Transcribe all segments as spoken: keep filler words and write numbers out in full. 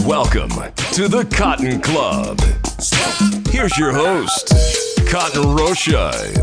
Welcome to the Cotton Club. Here's your host, Cotton Roshibe.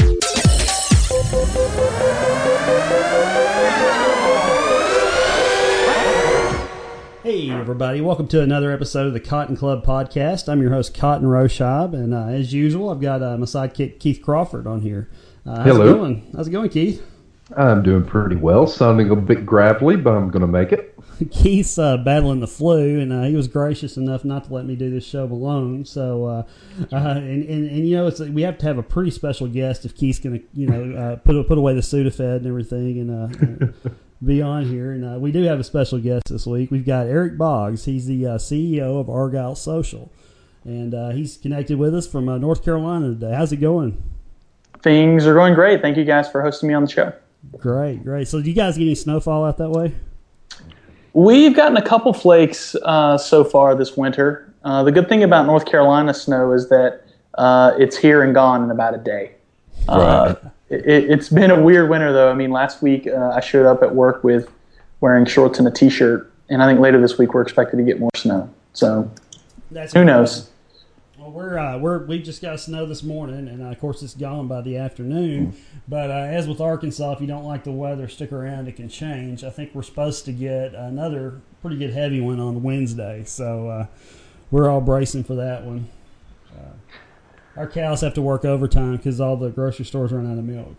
Hey everybody, welcome to another episode of the Cotton Club podcast. I'm your host, Cotton Roshibe, and uh, as usual, I've got uh, my sidekick, Keith Crawford, on here. Uh, how's Hello. it going? How's it going, Keith? I'm doing pretty well. Sounding a bit gravelly, but I'm going to make it. Keith's uh, battling the flu, and uh, he was gracious enough not to let me do this show alone. So, uh, uh, and, and and you know, it's we have to have a pretty special guest if Keith's going to, you know, uh, put put away the Sudafed and everything, and uh, be on here. And uh, we do have a special guest this week. We've got Eric Boggs. He's the uh, C E O of Argyle Social, and uh, he's connected with us from uh, North Carolina today. How's it going? Things are going great. Thank you guys for hosting me on the show. Great, great. So, do you guys get any snowfall out that way? We've gotten a couple flakes uh, so far this winter. Uh, the good thing about North Carolina snow is that uh, it's here and gone in about a day. Uh, Right. it, it's been a weird winter, though. I mean, last week uh, I showed up at work with wearing shorts and a T-shirt, and I think later this week we're expected to get more snow. So That's who knows? Well, we're uh, we're we just got snow this morning, and uh, of course it's gone by the afternoon. But uh, as with Arkansas, if you don't like the weather, stick around; it can change. I think we're supposed to get another pretty good heavy one on Wednesday, so uh, we're all bracing for that one. Uh, our cows have to work overtime because all the grocery stores run out of milk.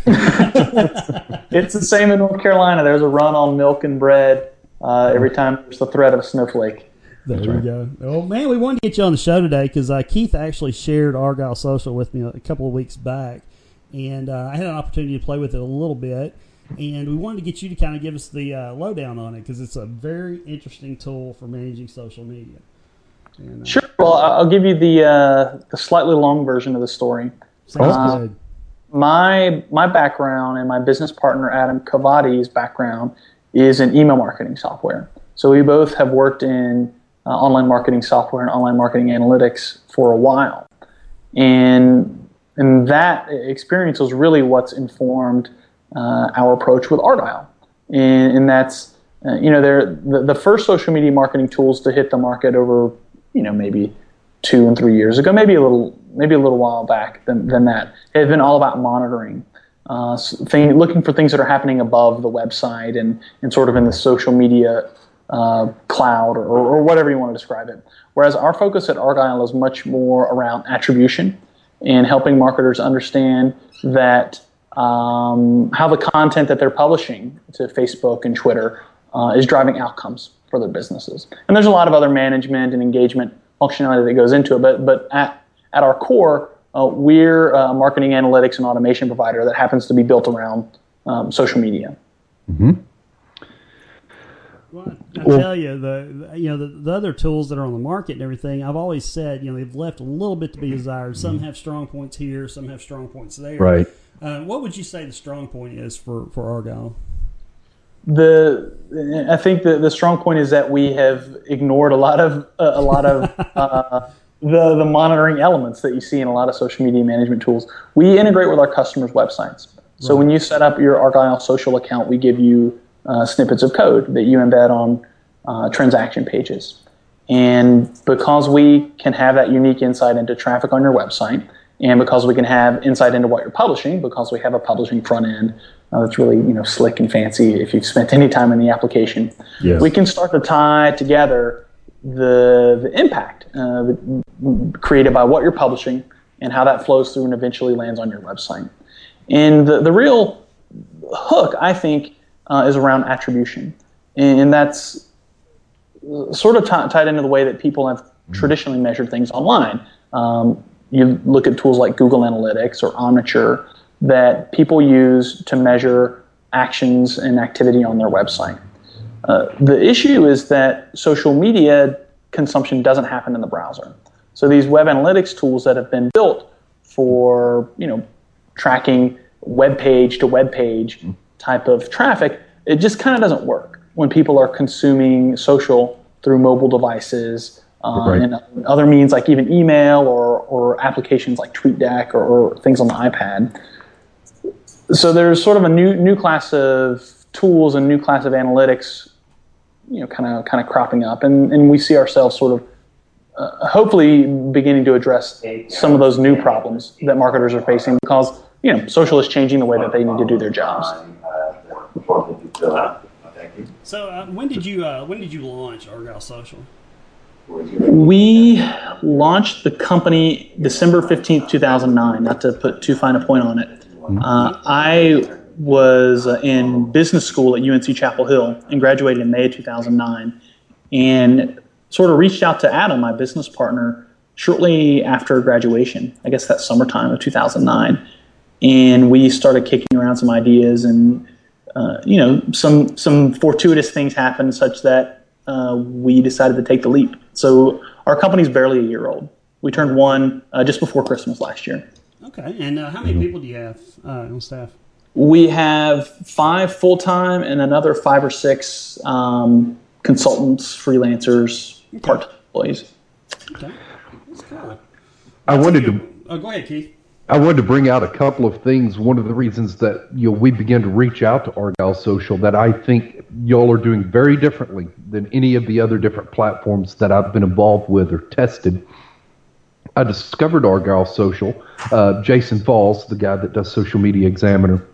It's the same in North Carolina. There's a run on milk and bread uh, every time there's the threat of a snowflake. There we go. Oh, man, we wanted to get you on the show today because uh, Keith actually shared Argyle Social with me a couple of weeks back, and uh, I had an opportunity to play with it a little bit, and we wanted to get you to kind of give us the uh, lowdown on it because it's a very interesting tool for managing social media. And, uh, Sure. Well, I'll give you the uh, the slightly long version of the story. Sounds Uh, good. My my background and my business partner Adam Cavati's background is in email marketing software. So we both have worked in uh, online marketing software and online marketing analytics for a while, and and that experience was really what's informed uh, our approach with Argyle, and, and that's uh, you know they're the, the first social media marketing tools to hit the market over you know maybe two and three years ago, maybe a little maybe a little while back than, than that. It had been all about monitoring, uh, thing, looking for things that are happening above the website and, and sort of in the social media uh, cloud or, or whatever you want to describe it. Whereas our focus at Argyle is much more around attribution and helping marketers understand that um, how the content that they're publishing to Facebook and Twitter uh, is driving outcomes for their businesses. And there's a lot of other management and engagement functionality that goes into it, but but at at our core, uh, we're a marketing analytics and automation provider that happens to be built around um, social media. Mm-hmm. Well, I Well- tell you, the the- you know the, the other tools that are on the market and everything, I've always said, you know, they've left a little bit to be desired. Some have strong points here, some have strong points there. Right. Uh, what would you say the strong point is for, for Argyle? The I think the, the strong point is that we have ignored a lot of uh, a lot of uh, the the monitoring elements that you see in a lot of social media management tools. We integrate with our customers' websites. So Right. when you set up your Argyle Social account, we give you uh, snippets of code that you embed on uh, transaction pages. And because we can have that unique insight into traffic on your website, and because we can have insight into what you're publishing, because we have a publishing front end uh, that's really you know slick and fancy if you've spent any time in the application, Yes. we can start to tie together the the impact uh, created by what you're publishing and how that flows through and eventually lands on your website. And the, the real hook, I think, uh, is around attribution. And that's sort of t- tied into the way that people have traditionally measured things online. Um, you look at tools like Google Analytics or Omniture that people use to measure actions and activity on their website. Uh, the issue is that social media consumption doesn't happen in the browser. So these web analytics tools that have been built for, you know, tracking web page to web page type of traffic, it just kind of doesn't work when people are consuming social through mobile devices uh, Right. and other means like even email or, or applications like TweetDeck or, or things on the iPad. So there's sort of a new new class of tools and new class of analytics you know, kind of kind of cropping up, and and we see ourselves sort of uh, hopefully beginning to address some of those new problems that marketers are facing because you know social is changing the way that they need to do their jobs. So uh, when did you uh, when did you launch Argyle Social? We launched the company December fifteenth, two thousand nine, not to put too fine a point on it. Uh, I was uh, in business school at U N C Chapel Hill and graduated in May of two thousand nine and sort of reached out to Adam, my business partner, shortly after graduation, I guess that summertime of two thousand nine. And we started kicking around some ideas and, uh, you know, some, some fortuitous things happened such that uh, we decided to take the leap. So our company's barely a year old. We turned one uh, just before Christmas last year. Okay. And uh, how many people do you have uh, on staff? We have five full-time and another five or six um, consultants, freelancers, okay. part-time employees. Okay. That's cool. I That's wanted good, to... Oh, go ahead, Keith. I wanted to bring out a couple of things. One of the reasons that you know we began to reach out to Argyle Social that I think y'all are doing very differently than any of the other different platforms that I've been involved with or tested. I discovered Argyle Social. Uh, Jason Falls, the guy that does Social Media Examiner,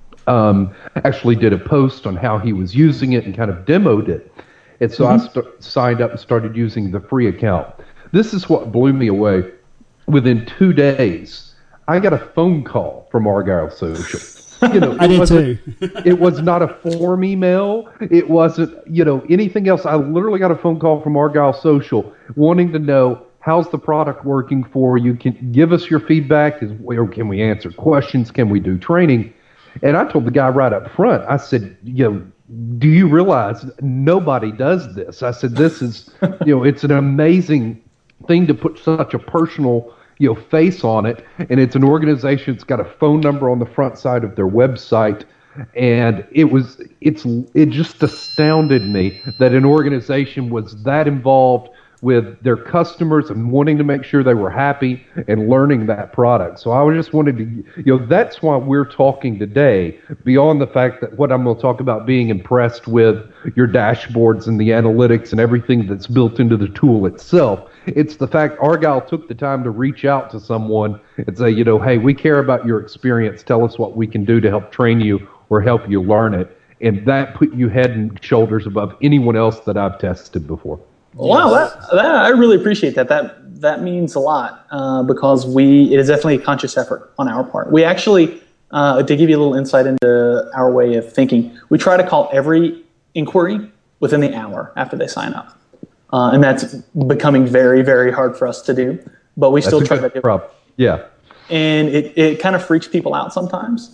um, actually did a post on how he was using it and kind of demoed it. And so mm-hmm. I st- signed up and started using the free account. This is what blew me away. Within two days, I got a phone call from Argyle Social. You know, I did too. It was not a form email. It wasn't, you know, anything else. I literally got a phone call from Argyle Social wanting to know, how's the product working for you? Can give us your feedback. Is where can we answer questions? Can we do training? And I told the guy right up front, I said, you know, do you realize nobody does this? I said, this is, you know, it's an amazing thing to put such a personal you know, face on it, and it's an organization that's got a phone number on the front side of their website, and it was, it's, it just astounded me that an organization was that involved with their customers and wanting to make sure they were happy and learning that product. So I just wanted to, you know, that's why we're talking today, beyond the fact that what I'm going to talk about being impressed with your dashboards and the analytics and everything that's built into the tool itself. It's the fact Argyle took the time to reach out to someone and say, you know, hey, we care about your experience. Tell us what we can do to help train you or help you learn it. And that put you head and shoulders above anyone else that I've tested before. Wow, that, that I really appreciate that. That that means a lot uh, because we it is definitely a conscious effort on our part. We actually, uh, to give you a little insight into our way of thinking, we try to call every inquiry within the hour after they sign up, uh, and that's becoming very very hard for us to do. But we that's still try to do it. Yeah. And it, it kind of freaks people out sometimes,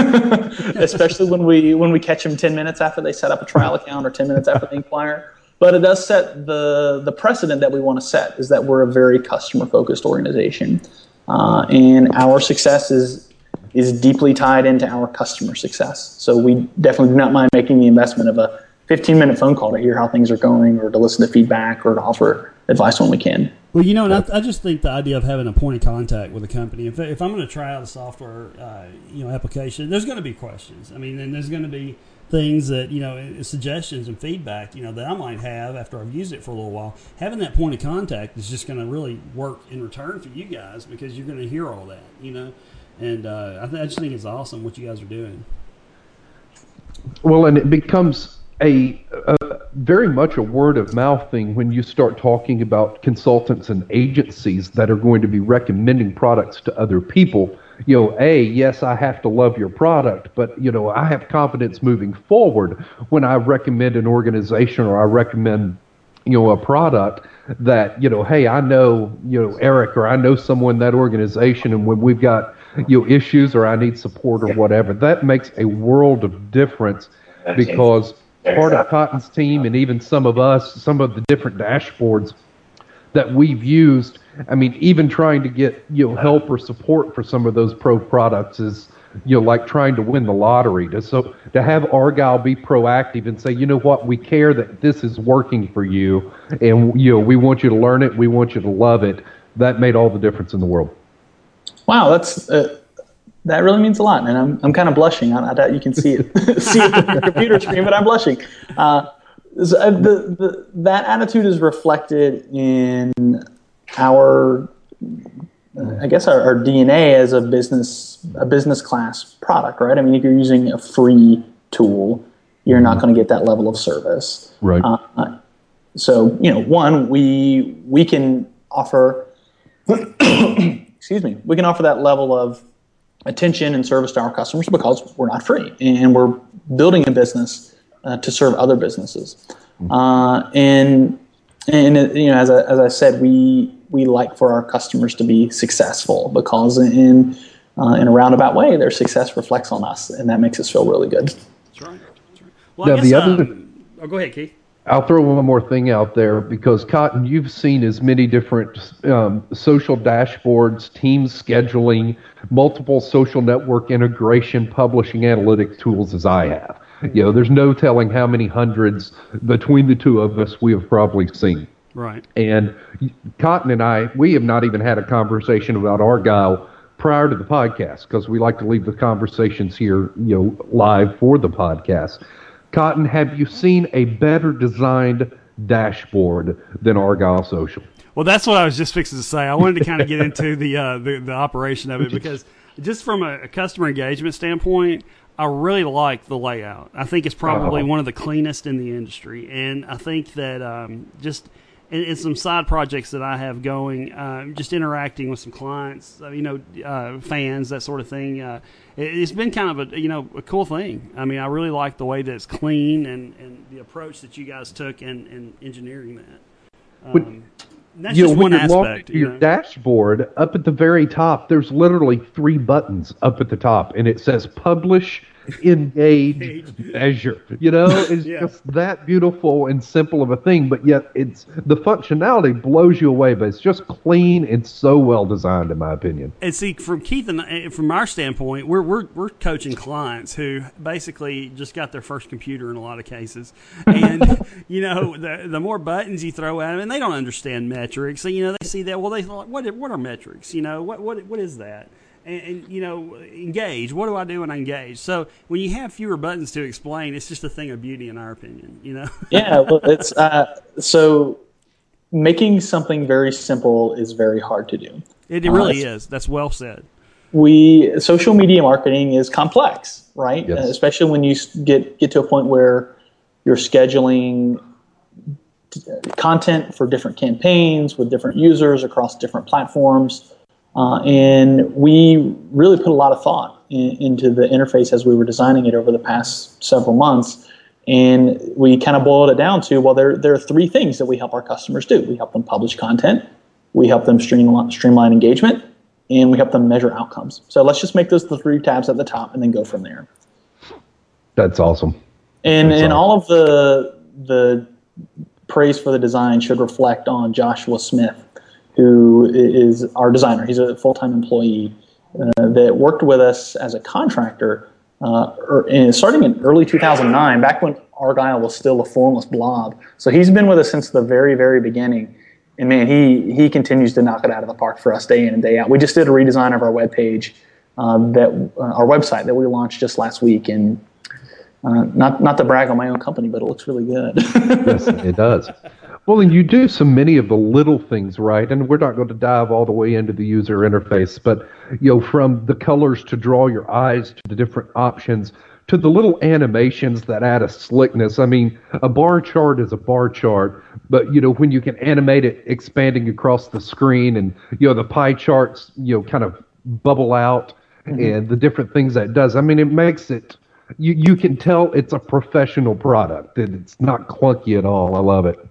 especially when we when we catch them ten minutes after they set up a trial account or ten minutes after they inquire. But it does set the, the precedent that we want to set, is that we're a very customer-focused organization. Uh, and our success is is deeply tied into our customer success. So we definitely do not mind making the investment of a fifteen-minute phone call to hear how things are going or to listen to feedback or to offer advice when we can. Well, you know, and I, I just think the idea of having a point of contact with a company, if, if I'm going to try out a software uh, you know, application, there's going to be questions. I mean, and there's going to be things that, you know, suggestions and feedback, you know, that I might have after I've used it for a little while. Having that point of contact is just going to really work in return for you guys because you're going to hear all that, you know. And uh, I, th- I just think it's awesome what you guys are doing. Well, and it becomes a, a very much a word of mouth thing when you start talking about consultants and agencies that are going to be recommending products to other people. You know, A, yes, I have to love your product, but, you know, I have confidence moving forward when I recommend an organization or I recommend, you know, a product that, you know, hey, I know, you know, Eric, or I know someone in that organization, and when we've got, you know, issues or I need support or whatever, that makes a world of difference because part of Cotton's team and even some of us, some of the different dashboards that we've used, I mean, even trying to get, you know, help or support for some of those pro products is, you know, like trying to win the lottery. To, so to have Argyle be proactive and say, you know what, we care that this is working for you, and, you know, we want you to learn it, we want you to love it, that made all the difference in the world. Wow, that's uh, that really means a lot, and I'm I'm kind of blushing. I, I doubt you can see it see it on your computer screen, but I'm blushing. Uh, the, the, that attitude is reflected in our, I guess, our, our D N A as a business, a business class product, right? I mean, if you're using a free tool, you're not going to get that level of service. Right. Uh, so, you know, one, we we can offer, excuse me, we can offer that level of attention and service to our customers because we're not free, and we're building a business uh, to serve other businesses. Uh, and and you know, as I, as I said, we we like for our customers to be successful because in uh, in a roundabout way, their success reflects on us, and that makes us feel really good. That's right. That's right. Well, Now, I guess, the other- um, oh, go ahead, Keith. I'll throw one more thing out there because, Cotton, you've seen as many different um, social dashboards, team scheduling, multiple social network integration, publishing analytics tools as I have. You know, there's no telling how many hundreds between the two of us we have probably seen. Right. And Cotton and I, we have not even had a conversation about Argyle prior to the podcast because we like to leave the conversations here, you know, live for the podcast. Cotton, have you seen a better designed dashboard than Argyle Social? Well, that's what I was just fixing to say. I wanted to kind of get into the, uh, the the operation of it because just from a, a customer engagement standpoint, I really like the layout. I think it's probably Oh. one of the cleanest in the industry, and I think that um, just in, in some side projects that I have going, uh, just interacting with some clients, uh, you know, uh, fans, that sort of thing. Uh, it, it's been kind of a you know a cool thing. I mean, I really like the way that it's clean and, and the approach that you guys took in, in engineering that. Would- Um, that's You know, just when one you're logged aspect. to You your know? dashboard, up at the very top, there's literally three buttons up at the top, and it says Publish, Engage, Measure. You know, it's Yeah. just that beautiful and simple of a thing, but yet it's the functionality blows you away, but it's just clean and so well designed, in my opinion. And see, from Keith and I- from our standpoint, we're we're we're coaching clients who basically just got their first computer in a lot of cases, and you know, the the more buttons you throw at them, and they don't understand metrics. So you know, they see that. Well, they thought, what what are metrics? You know, what what what is that? And, and you know, engage. What do I do when I engage? So when you have fewer buttons to explain, it's just a thing of beauty, in our opinion. You know. Yeah, well, it's uh, so making something very simple is very hard to do. It, it really Uh, is. That's well said. We social media marketing is complex, right? Yes. Uh, especially when you s- get get to a point where you're scheduling t- content for different campaigns with different users across different platforms. Uh, and we really put a lot of thought in, into the interface as we were designing it over the past several months. And we kind of boiled it down to, well, there, there are three things that we help our customers do. We help them publish content, we help them streamline, streamline engagement, and we help them measure outcomes. So let's just make those the three tabs at the top and then go from there. That's awesome. And That's and awesome. all of the the praise for the design should reflect on Joshua Smith, who is our designer. He's a full-time employee uh, that worked with us as a contractor uh, er, in, starting in early two thousand nine, back when Argyle was still a formless blob. So he's been with us since the very, very beginning. And man, he he continues to knock it out of the park for us day in and day out. We just did a redesign of our webpage, uh, that uh, our website that we launched just last week, and Uh, not not to brag on my own company, but it looks really good. Yes, it does. Well, and you do so many of the little things right, and we're not going to dive all the way into the user interface, but you know, from the colors to draw your eyes to the different options to the little animations that add a slickness. I mean, a bar chart is a bar chart, but you know, when you can animate it expanding across the screen, and you know, the pie charts, you know, kind of bubble out, mm-hmm. and the different things that it does. I mean, it makes it. You you can tell it's a professional product, and it's not clunky at all. I love it.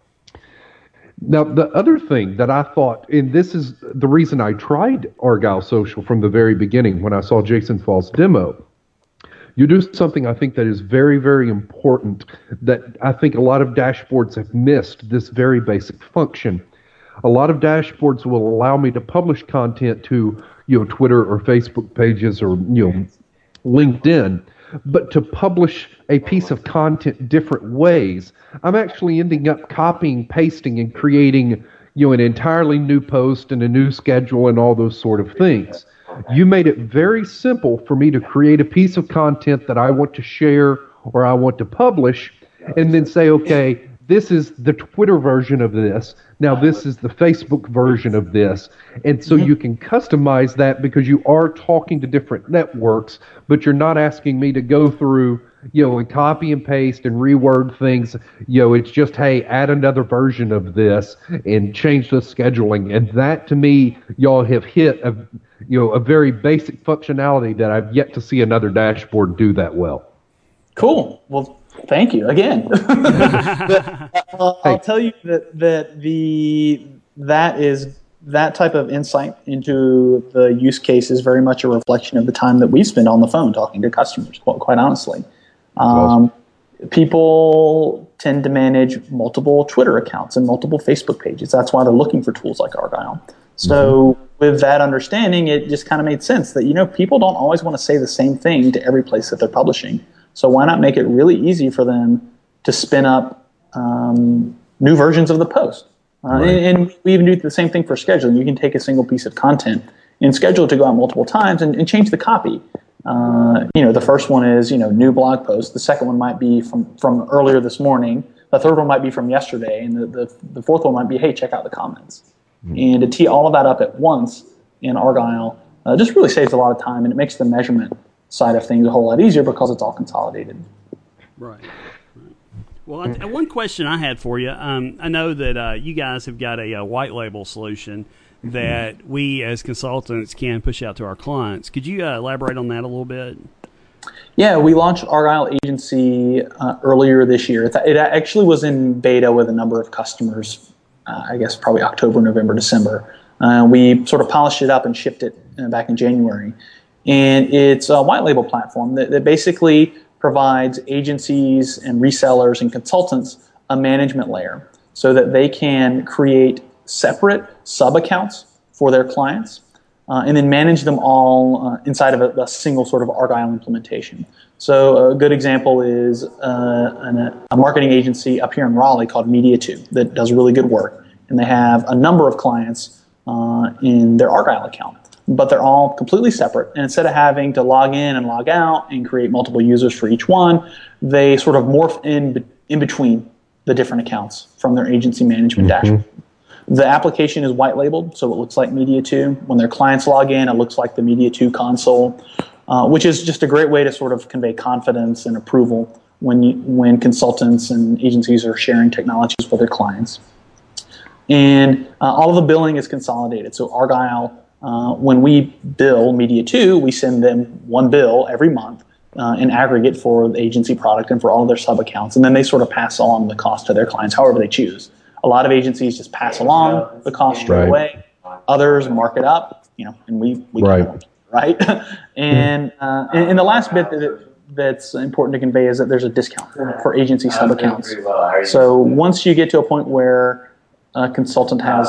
Now, the other thing that I thought, and this is the reason I tried Argyle Social from the very beginning when I saw Jason Fall's demo, you do something I think that is very, very important that I think a lot of dashboards have missed, this very basic function. A lot of dashboards will allow me to publish content to, you know, Twitter or Facebook pages or, you know, LinkedIn, but to publish a piece of content different ways, I'm actually ending up copying, pasting, and creating, you know, an entirely new post and a new schedule and all those sort of things. You made it very simple for me to create a piece of content that I want to share or I want to publish, and then say, okay, this is the Twitter version of this. Now this is the Facebook version of this. And so you can customize that because you are talking to different networks, but you're not asking me to go through, you know, and copy and paste and reword things. You know, it's just, hey, add another version of this and change the scheduling. And that, to me, y'all have hit a, you know, a very basic functionality that I've yet to see another dashboard do that well. Cool. Well, thank you again. but, uh, I'll tell you that that the that is that type of insight into the use case is very much a reflection of the time that we spend on the phone talking to customers. Quite, quite honestly, um, people tend to manage multiple Twitter accounts and multiple Facebook pages. That's why they're looking for tools like Argyle. So mm-hmm. with that understanding, it just kind of made sense that, you know, people don't always want to say the same thing to every place that they're publishing. So why not make it really easy for them to spin up um, new versions of the post? Uh, right. and, and we even do the same thing for scheduling. You can take a single piece of content and schedule it to go out multiple times and, and change the copy. Uh, you know, the first one is, you know, new blog post. The second one might be from, from earlier this morning. The third one might be from yesterday. And the, the, the fourth one might be, hey, check out the comments. Mm-hmm. And to tee all of that up at once in Argyle uh, just really saves a lot of time, and it makes the measurement side of things a whole lot easier because it's all consolidated. Right. right. Well, I, one question I had for you, um, I know that uh, you guys have got a, a white label solution that we as consultants can push out to our clients. Could you uh, elaborate on that a little bit? Yeah, we launched Argyle Agency uh, earlier this year. It, it actually was in beta with a number of customers, uh, I guess probably October, November, December. Uh, we sort of polished it up and shipped it uh, back in January. And it's a white label platform that, that basically provides agencies and resellers and consultants a management layer so that they can create separate sub-accounts for their clients uh, and then manage them all uh, inside of a, a single sort of Argyle implementation. So a good example is uh, an, a marketing agency up here in Raleigh called Media two that does really good work. And they have a number of clients uh, in their Argyle account, but they're all completely separate. And instead of having to log in and log out and create multiple users for each one, they sort of morph in in between the different accounts from their agency management mm-hmm. dashboard. The application is white labeled, so it looks like Media two. When their clients log in, it looks like the Media two console, uh, which is just a great way to sort of convey confidence and approval when you, when consultants and agencies are sharing technologies with their clients. And uh, all of the billing is consolidated. So Argyle, Uh, when we bill Media two, we send them one bill every month uh, in aggregate for the agency product and for all of their sub-accounts, and then they sort of pass along the cost to their clients however they choose. A lot of agencies just pass along the cost straight right. away. Others mark it up, you know, and we, we right. don't, right? and, uh, and and the last bit that that's important to convey is that there's a discount for agency sub-accounts. So once you get to a point where a consultant has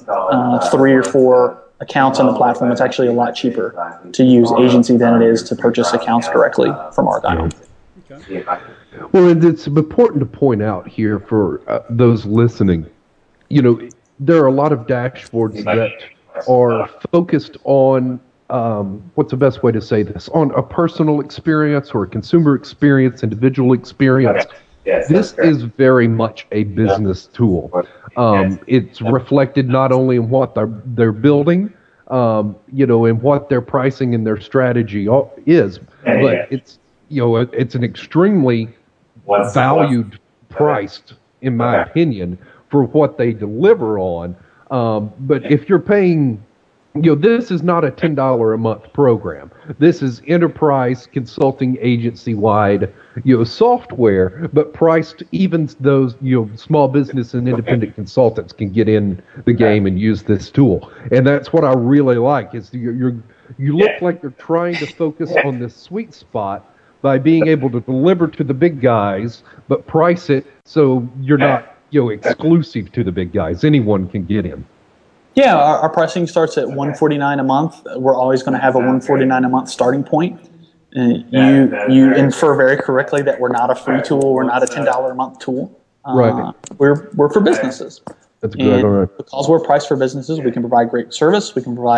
uh, three or four accounts on the platform, it's actually a lot cheaper to use agency than it is to purchase accounts directly from Argyle. Okay. Well, and it's important to point out here for uh, those listening, you know, there are a lot of dashboards that are focused on, um, what's the best way to say this, on a personal experience or a consumer experience, individual experience. Okay. Yes, this is very much a business tool. Um, it's reflected not only in what they're, they're building, um, you know, and what their pricing and their strategy is, but it's, you know, it's an extremely valued, priced, in my opinion, for what they deliver on. Um, but if you're paying, you know, this is not a ten dollars a month program. This is enterprise consulting agency wide, you know, software, but priced even those, you know, small business and independent consultants can get in the game and use this tool. And that's what I really like is you're, you're you look like you're trying to focus on this sweet spot by being able to deliver to the big guys, but price it so you're not, you know, exclusive to the big guys. Anyone can get in. Yeah, our, our pricing starts at one hundred forty-nine dollars a month. We're always going to have a one hundred forty-nine dollars a month starting point. Uh, you you infer very correctly that we're not a free tool. We're not a ten dollars a month tool. Uh, right. We're we're for businesses. That's good. All right. Because we're priced for businesses, we can provide great service. We can provide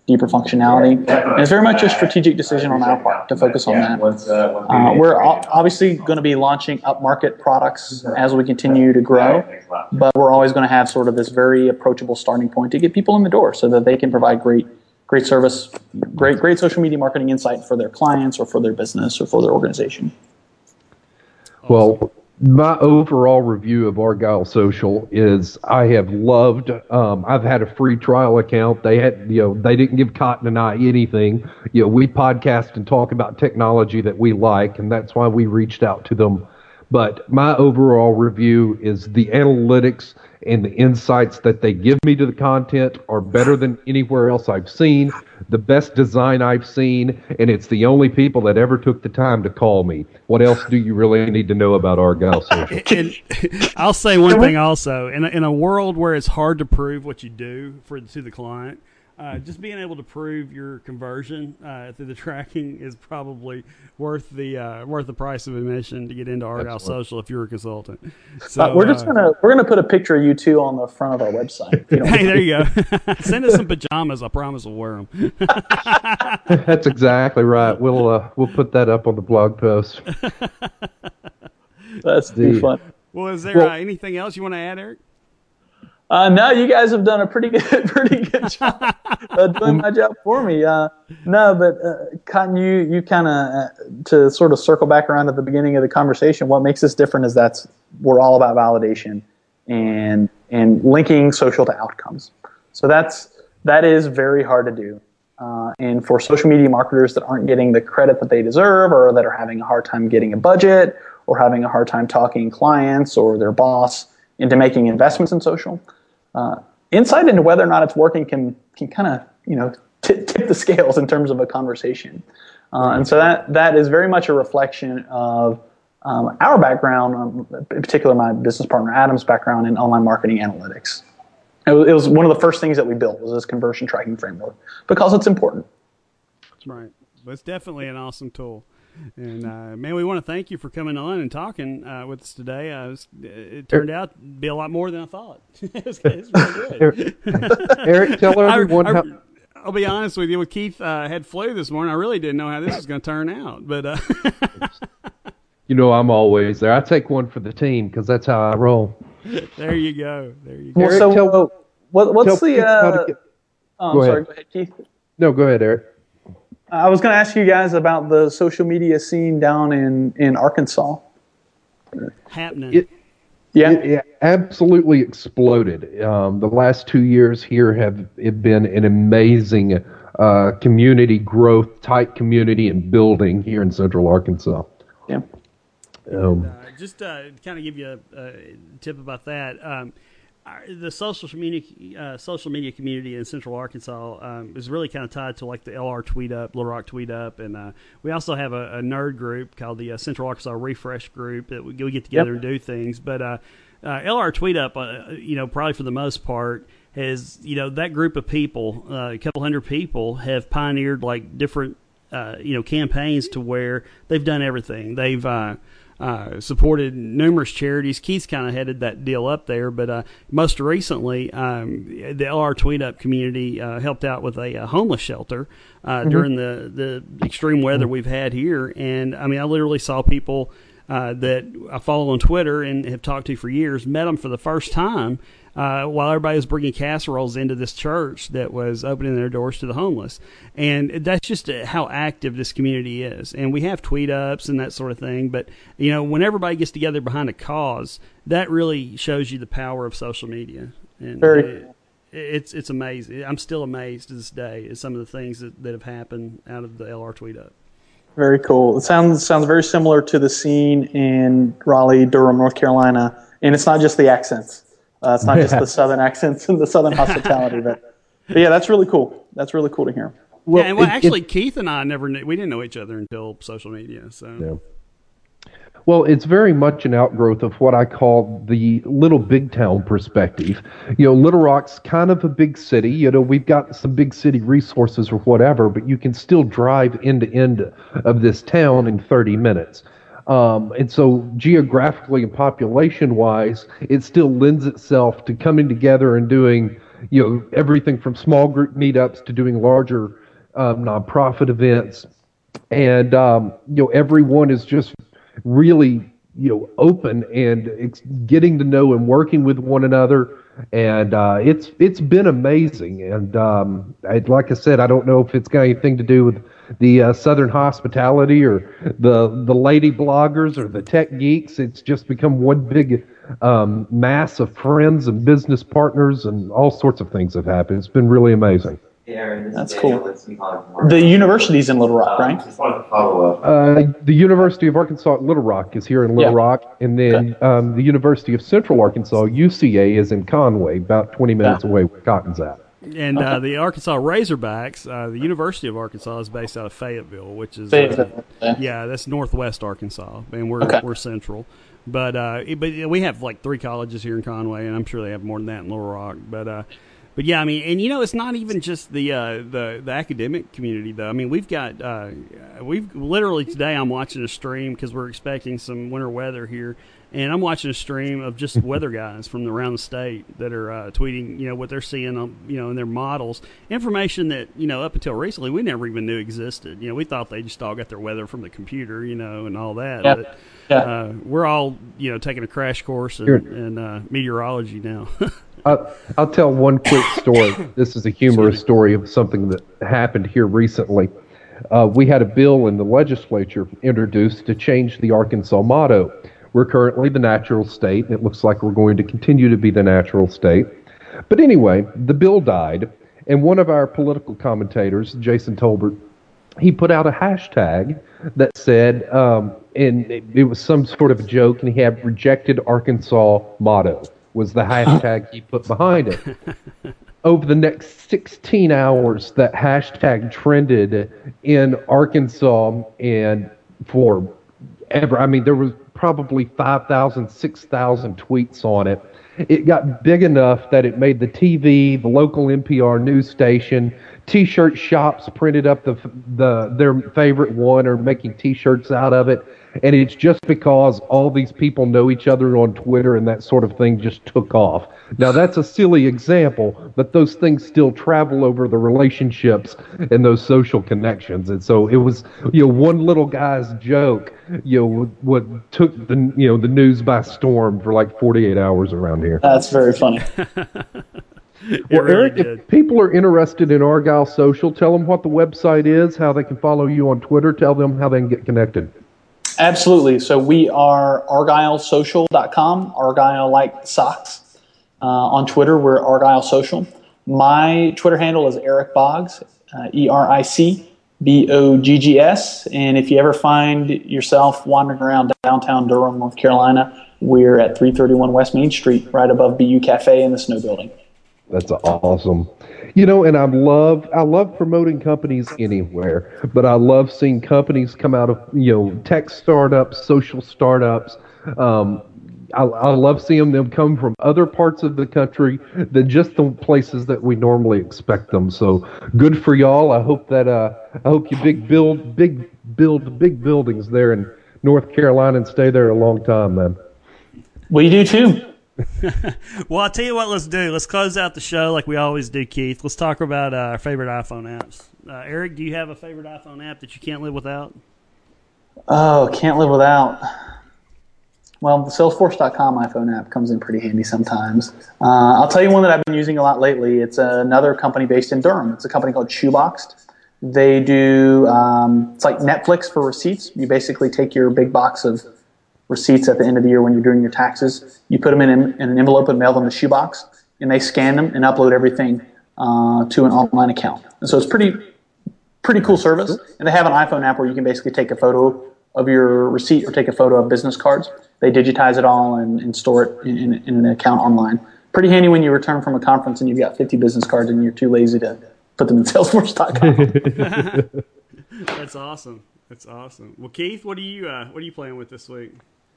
deeper functionality. And it's very much a strategic decision on our part to focus on that. Uh, we're obviously going to be launching upmarket products as we continue to grow, but we're always going to have sort of this very approachable starting point to get people in the door so that they can provide great great service, great great social media marketing insight for their clients or for their business or for their organization. Well, my overall review of Argyle Social is I have loved. Um, I've had a free trial account. They had, you know, they didn't give Cotton and I anything. You know, we podcast and talk about technology that we like, and that's why we reached out to them. But my overall review is the analytics and the insights that they give me to the content are better than anywhere else I've seen, the best design I've seen, and it's the only people that ever took the time to call me. What else do you really need to know about Argyle Social? And I'll say one thing also. In a, in a world where it's hard to prove what you do for to the client, Uh, just being able to prove your conversion uh, through the tracking is probably worth the uh, worth the price of admission to get into Argyle Social if you're a consultant. So uh, we're just uh, gonna we're gonna put a picture of you two on the front of our website. You know? Hey, there you go. Send us some pajamas. I promise we'll wear them. That's exactly right. We'll uh, we'll put that up on the blog post. That's too fun. Well, is there Well, uh, anything else you want to add, Eric? Uh, no, you guys have done a pretty good, pretty good job uh, doing my job for me. Uh, no, but uh, Cotton, you, you kind of uh, to sort of circle back around at the beginning of the conversation. What makes us different is that's we're all about validation and and linking social to outcomes. So that's that is very hard to do. Uh, and for social media marketers that aren't getting the credit that they deserve, or that are having a hard time getting a budget, or having a hard time talking clients or their boss into making investments in social. Uh, insight into whether or not it's working can can kind of you know t- tip the scales in terms of a conversation, uh, and so that that is very much a reflection of um, our background, um, in particular my business partner Adam's background in online marketing analytics. It was, it was one of the first things that we built was this conversion tracking framework because it's important. That's right. But it's definitely an awesome tool. And, uh, man, we want to thank you for coming on and talking uh, with us today. Uh, it, was, it turned out to be a lot more than I thought. it, was, it was really good. Eric, tell everyone I, I, how... I'll be honest with you. When Keith uh, had flu this morning, I really didn't know how this was going to turn out. But uh, You know I'm always there. I take one for the team because that's how I roll. There you go. There you go. Well, Eric, so tell, uh, what, what's tell the... Keith how Uh, to get- oh, I'm Go sorry, ahead. go ahead, Keith. No, go ahead, Eric. I was going to ask you guys about the social media scene down in, in Arkansas. Happening. It, Yeah. It, it absolutely exploded. Um, the last two years here have it been an amazing uh, community growth, tight community and building here in Central Arkansas. Yeah. Um, Uh, just uh, to kind of give you a, a tip about that, um, our, the social media uh, social media community in Central Arkansas um, is really kind of tied to like the L R Tweet Up, Little Rock Tweet Up, and uh, we also have a, a nerd group called the uh, Central Arkansas Refresh Group that we, we get together Yep. and do things. But uh, uh, L R Tweet Up, uh, you know, probably for the most part, has you know that group of people, uh, a couple hundred people, have pioneered like different uh, you know campaigns to where they've done everything. They've uh, Uh, supported numerous charities. Keith's kind of headed that deal up there, but uh, most recently, um, the L R Tweet Up community uh, helped out with a, a homeless shelter uh, mm-hmm. during the, the extreme weather we've had here. And I mean, I literally saw people uh, that I follow on Twitter and have talked to for years, met them for the first time uh, while everybody was bringing casseroles into this church that was opening their doors to the homeless. And that's just how active this community is. And we have tweet ups and that sort of thing. But, you know, when everybody gets together behind a cause, that really shows you the power of social media. And Very it, it's it's amazing. I'm still amazed to this day at some of the things that, that have happened out of the L R Tweet Up. Very cool. It sounds sounds very similar to the scene in Raleigh, Durham, North Carolina. And it's not just the accents. Uh, it's not just the southern accents and the southern hospitality. But, but yeah, that's really cool. That's really cool to hear. Well, yeah, and well, it- actually, it- Keith and I never knew, we didn't know each other until social media. So Yeah. Well, it's very much an outgrowth of what I call the little big town perspective. You know, Little Rock's kind of a big city. You know, we've got some big city resources or whatever, but you can still drive end to end of this town in thirty minutes. Um, and so geographically and population-wise, it still lends itself to coming together and doing, you know, everything from small group meetups to doing larger um, nonprofit events. And, um, you know, everyone is just really, you know, open and it's getting to know and working with one another. And uh, it's it's been amazing. And um, I, like I said, I don't know if it's got anything to do with the uh, Southern hospitality or the the lady bloggers or the tech geeks. It's just become one big um, mass of friends and business partners, and all sorts of things have happened. It's been really amazing. That's cool. The university's in Little Rock, right? Uh, the University of Arkansas at Little Rock is here in Little Yeah. Rock, and then Okay. um, the University of Central Arkansas, U C A, is in Conway, about twenty minutes Yeah. away where Cotton's at. And uh, the Arkansas Razorbacks, uh, the University of Arkansas is based out of Fayetteville, which is uh, Fayetteville, yeah. yeah, that's northwest Arkansas, and we're Okay. we're central. But uh, it- but we have like three colleges here in Conway, and I'm sure they have more than that in Little Rock. But uh, but yeah, I mean, and you know, it's not even just the uh, the the academic community though. I mean, we've got uh, we've literally today I'm watching a stream because we're expecting some winter weather here. And I'm watching a stream of just weather guys from around the state that are uh, tweeting, you know, what they're seeing, on, you know, in their models. Information that, you know, up until recently we never even knew existed. You know, we thought they just all got their weather from the computer, you know, and all that. Yeah. But Yeah. uh, we're all, you know, taking a crash course in, Sure. in uh, meteorology now. I'll, I'll tell one quick story. This is a humorous story of something that happened here recently. Uh, we had a bill in the legislature introduced to change the Arkansas motto. We're currently the natural state, and it looks like we're going to continue to be the natural state. But anyway, the bill died, and one of our political commentators, Jason Tolbert, he put out a hashtag that said, um, and it, it was some sort of a joke, and he had rejected Arkansas motto was the hashtag he put behind it. Over the next sixteen hours, that hashtag trended in Arkansas, and for ever, I mean, there was probably five thousand, six thousand tweets on it. It got big enough that it made the T V, the local N P R news station, T-shirt shops printed up the the their favorite one or making T-shirts out of it. And it's just because all these people know each other on Twitter and that sort of thing just took off. Now, that's a silly example, but those things still travel over the relationships and those social connections. And so it was, you know, one little guy's joke, you know, what took the, you know, the news by storm for like forty-eight hours around here. That's very funny. It Well, really Eric, did. if people are interested in Argyle Social, tell them what the website is, how they can follow you on Twitter, tell them how they can get connected. Absolutely. So we are argyle social dot com, Argyle like socks. Uh, on Twitter, we're Argyle Social. My Twitter handle is Eric Boggs, uh, E R I C B O G G S. And if you ever find yourself wandering around downtown Durham, North Carolina, we're at three thirty-one West Main Street, right above B U Cafe in the Snow Building. That's awesome. You know, and I love I love promoting companies anywhere, but I love seeing companies come out of, you know, tech startups, social startups. Um, I, I love seeing them come from other parts of the country than just the places that we normally expect them. So good for y'all. I hope that uh, I hope you big build big build big buildings there in North Carolina and stay there a long time, man. We do too. Well, I'll tell you what, let's do. Let's close out the show like we always do, Keith. Let's talk about uh, our favorite iPhone apps. Uh, Eric, do you have a favorite iPhone app that you can't live without? Oh, can't live without. Well, the Salesforce dot com iPhone app comes in pretty handy sometimes. Uh, I'll tell you one that I've been using a lot lately. It's another company based in Durham. It's a company called Shoeboxed. They do, um, it's like Netflix for receipts. You basically take your big box of receipts at the end of the year when you're doing your taxes. You put them in, in an envelope and mail them to Shoebox, and they scan them and upload everything uh, to an online account. And so it's pretty pretty cool service. And they have an iPhone app where you can basically take a photo of your receipt or take a photo of business cards. They digitize it all and, and store it in, in, in an account online. Pretty handy when you return from a conference and you've got fifty business cards and you're too lazy to put them in Salesforce dot com. That's awesome. That's awesome. Well, Keith, what are you uh, what are you playing with this week?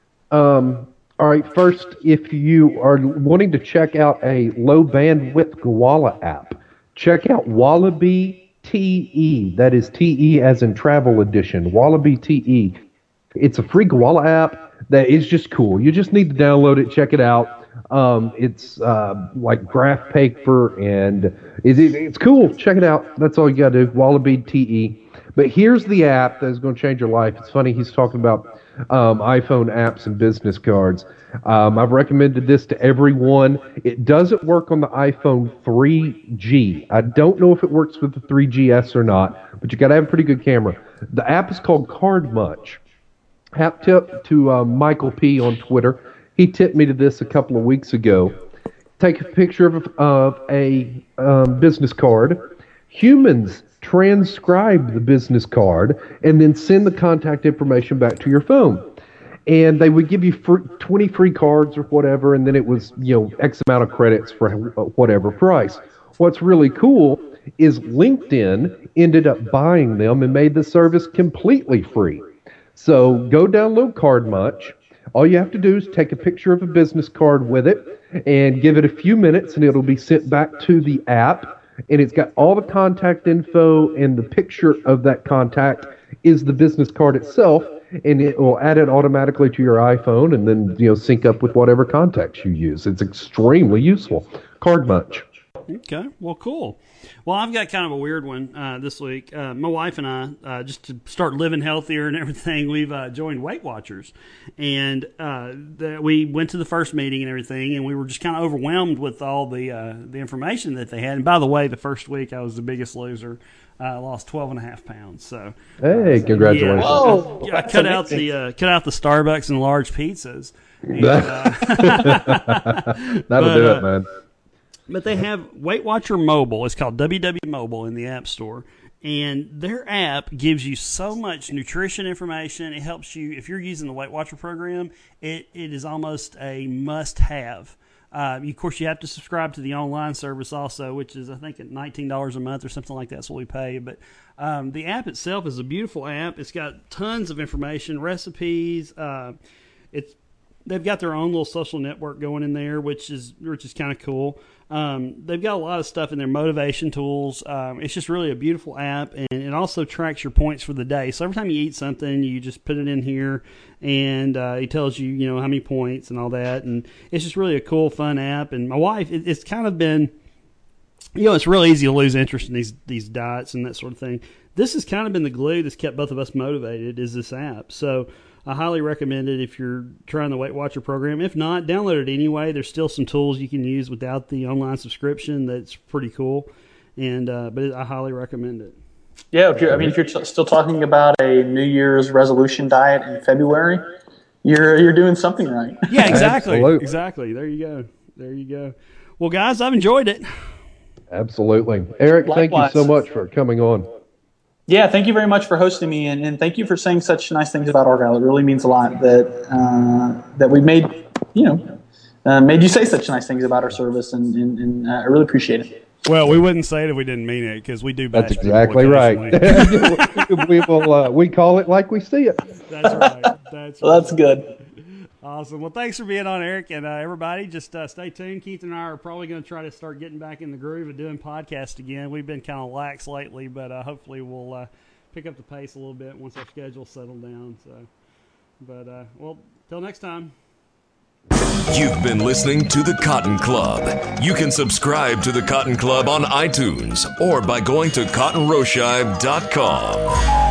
Um, all right, first, if you are wanting to check out a low bandwidth Gowalla app, check out Wallaby T E. That is T E as in travel edition. Wallaby T E. It's a free Gowalla app that is just cool. You just need to download it, check it out. Um, it's uh, like graph paper, and it, it, it's cool. Check it out. That's all you got to do. Wallaby T E. But here's the app that is going to change your life. It's funny, he's talking about um, iPhone apps and business cards. Um, I've recommended this to everyone. It doesn't work on the iPhone three G. I don't know if it works with the three G S or not, but you got to have a pretty good camera. The app is called Card Munch. Hat tip to uh, Michael P. on Twitter. He tipped me to this a couple of weeks ago. Take a picture of, of a um, business card. Humans transcribe the business card and then send the contact information back to your phone. And they would give you fr- twenty free cards or whatever, and then it was, you know, X amount of credits for whatever price. What's really cool is LinkedIn ended up buying them and made the service completely free. So go download Card Munch. All you have to do is take a picture of a business card with it and give it a few minutes, and it'll be sent back to the app. And it's got all the contact info, and the picture of that contact is the business card itself, and it will add it automatically to your iPhone and then, you know, sync up with whatever contacts you use. It's extremely useful. Card Munch. Okay, well, cool. Well, I've got kind of a weird one uh, this week. Uh, my wife and I, uh, just to start living healthier and everything, we've uh, joined Weight Watchers. And uh, the, we went to the first meeting and everything, and we were just kind of overwhelmed with all the uh, the information that they had. And by the way, the first week I was the biggest loser. I uh, lost twelve and a half pounds. So, hey, so, congratulations! Yeah, Whoa, I, I cut out the uh, cut out the Starbucks and large pizzas. And, uh, That'll but, do it, uh, man. But they have Weight Watcher Mobile. It's called W W Mobile in the App Store. And their app gives you so much nutrition information. It helps you, if you're using the Weight Watcher program, it, it is almost a must-have. Uh, of course, you have to subscribe to the online service also, which is, I think, at nineteen dollars a month or something like that. That's what we pay. But um, the app itself is a beautiful app. It's got tons of information, recipes. Uh, it's They've got their own little social network going in there, which is which is kind of cool. Um, they've got a lot of stuff in their motivation tools. Um, it's just really a beautiful app, and it also tracks your points for the day. So every time you eat something, you just put it in here, and uh, it tells you, you know, how many points and all that. And it's just really a cool, fun app. And my wife, it, it's kind of been, you know, it's real easy to lose interest in these these diets and that sort of thing. This has kind of been the glue that's kept both of us motivated, is this app. So I highly recommend it if you're trying the Weight Watcher program. If not, download it anyway. There's still some tools you can use without the online subscription that's pretty cool, and uh, but it, I highly recommend it. Yeah, if you're, I mean, if you're t- still talking about a New Year's resolution diet in February, you're you're doing something right. Yeah, exactly, Absolutely. exactly. There you go, there you go. Well, guys, I've enjoyed it. Absolutely, Eric. Likewise. Thank you so much for coming on. Yeah, thank you very much for hosting me, and, and thank you for saying such nice things about Argyle. It really means a lot that uh, that we made, you know, uh, made you say such nice things about our service, and, and, and uh, I really appreciate it. Well, we wouldn't say it if we didn't mean it, because we do. That's bash exactly people right. occasionally. we will. Uh, we call it like we see it. That's right. That's Well, right. that's good. Awesome. Well, thanks for being on, Eric, and uh, everybody. Just uh, stay tuned. Keith and I are probably going to try to start getting back in the groove of doing podcasts again. We've been kind of lax lately, but uh, hopefully we'll uh, pick up the pace a little bit once our schedules settle down. So, but uh, well, till next time. You've been listening to The Cotton Club. You can subscribe to The Cotton Club on iTunes or by going to cotton roshibe dot com.